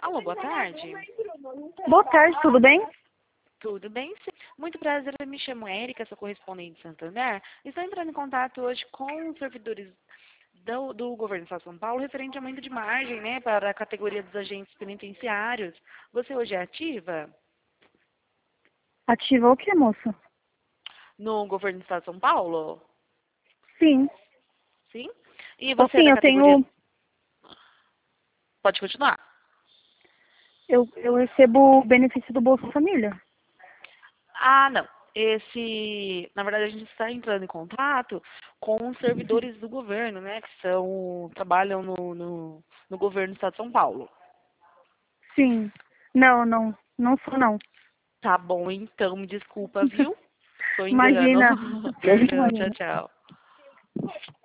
Alô, boa tarde. Boa tarde, tudo bem? Tudo bem? Sim. Muito prazer, eu me chamo Érica, sou correspondente de Santander. Estou entrando em contato hoje com os servidores do governo do Estado de São Paulo referente ao aumento de margem, né, para a categoria dos agentes penitenciários. Você hoje é ativa Ativa o quê, moça? no governo do Estado de São Paulo? Sim. Sim? E você é Sim, da eu categoria... tenho. Pode continuar. Eu recebo o benefício do Bolsa Família. Ah, não. Na verdade, a gente está entrando em contato com os servidores do governo, né, que trabalham no governo do Estado de São Paulo. Sim. Não sou não. Tá bom, então, me desculpa, viu? Tô enganando. Imagina. Beijão, tchau, tchau.